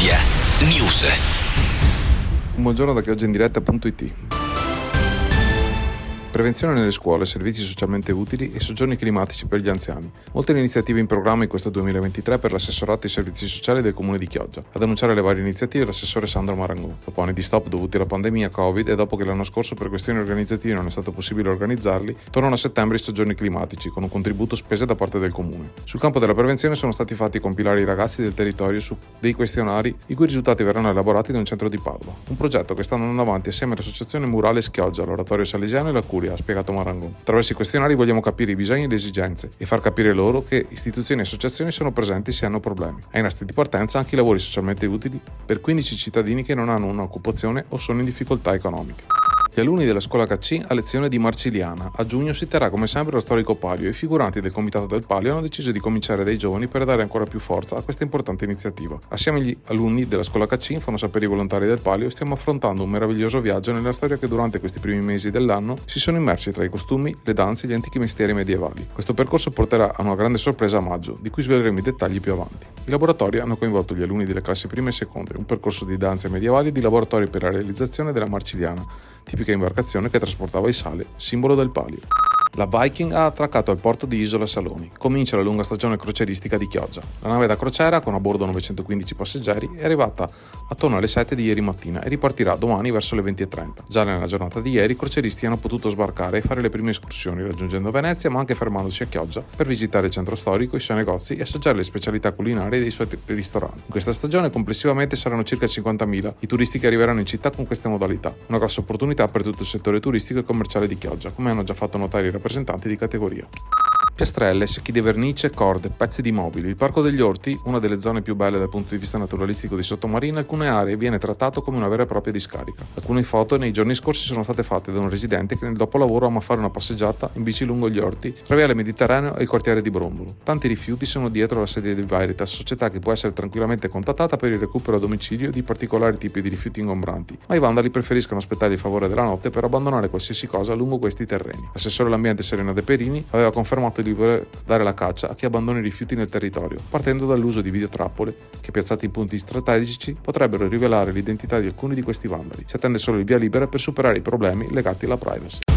Media News. Un buongiorno da chioggiaindiretta.it. Prevenzione nelle scuole, servizi socialmente utili e soggiorni climatici per gli anziani. Molte le iniziative in programma in questo 2023 per l'assessorato ai servizi sociali del comune di Chioggia. Ad annunciare le varie iniziative l'assessore Sandro Marangon. Dopo anni di stop dovuti alla pandemia Covid e dopo che l'anno scorso per questioni organizzative non è stato possibile organizzarli, tornano a settembre i soggiorni climatici con un contributo spese da parte del comune. Sul campo della prevenzione sono stati fatti compilare i ragazzi del territorio su dei questionari i cui risultati verranno elaborati da un centro di Padova. Un progetto che sta andando avanti assieme all'associazione Murale Chioggia, l'Oratorio Salesiano e la Curia, ha spiegato Marangon. Attraverso i questionari vogliamo capire i bisogni e le esigenze e far capire loro che istituzioni e associazioni sono presenti se hanno problemi. Ai nastri di partenza anche i lavori socialmente utili per 15 cittadini che non hanno un'occupazione o sono in difficoltà economiche. Gli alunni della scuola KC a lezione di Marciliana. A giugno si terrà come sempre lo storico Palio e i figuranti del comitato del Palio hanno deciso di cominciare dai giovani per dare ancora più forza a questa importante iniziativa. Assieme agli alunni della scuola KC, fanno sapere i volontari del Palio, stiamo affrontando un meraviglioso viaggio nella storia che durante questi primi mesi dell'anno si sono immersi tra i costumi, le danze e gli antichi mestieri medievali. Questo percorso porterà a una grande sorpresa a maggio, di cui sveleremo i dettagli più avanti. I laboratori hanno coinvolto gli alunni delle classi prime e seconde, un percorso di danze medievali e di laboratori per la realizzazione della Marciliana, tipica imbarcazione che trasportava il sale, simbolo del Palio. La Viking ha attraccato al porto di Isola Saloni. Comincia la lunga stagione crocieristica di Chioggia. La nave da crociera, con a bordo 915 passeggeri, è arrivata attorno alle 7 di ieri mattina e ripartirà domani verso le 20:30. Già nella giornata di ieri i crocieristi hanno potuto sbarcare e fare le prime escursioni, raggiungendo Venezia ma anche fermandosi a Chioggia per visitare il centro storico, i suoi negozi e assaggiare le specialità culinarie dei suoi ristoranti. In questa stagione complessivamente saranno circa 50.000 i turisti che arriveranno in città con queste modalità. Una grossa opportunità per tutto il settore turistico e commerciale di Chioggia, come hanno già fatto notare i rappresentanti di categoria. Piastrelle, secchi di vernice, corde, pezzi di mobili. Il Parco degli Orti, una delle zone più belle dal punto di vista naturalistico di sottomarino, in alcune aree viene trattato come una vera e propria discarica. Alcune foto nei giorni scorsi sono state fatte da un residente che nel dopolavoro ama fare una passeggiata in bici lungo gli orti tra Viale Mediterraneo e il quartiere di Brondolo. Tanti rifiuti sono dietro la sede di Veritas, società che può essere tranquillamente contattata per il recupero a domicilio di particolari tipi di rifiuti ingombranti, ma i vandali preferiscono aspettare il favore della notte per abbandonare qualsiasi cosa lungo questi terreni. L'assessore all'ambiente Serena De Perini aveva confermato di voler dare la caccia a chi abbandona i rifiuti nel territorio, partendo dall'uso di videotrappole che, piazzate in punti strategici, potrebbero rivelare l'identità di alcuni di questi vandali. Si attende solo il via libera per superare i problemi legati alla privacy.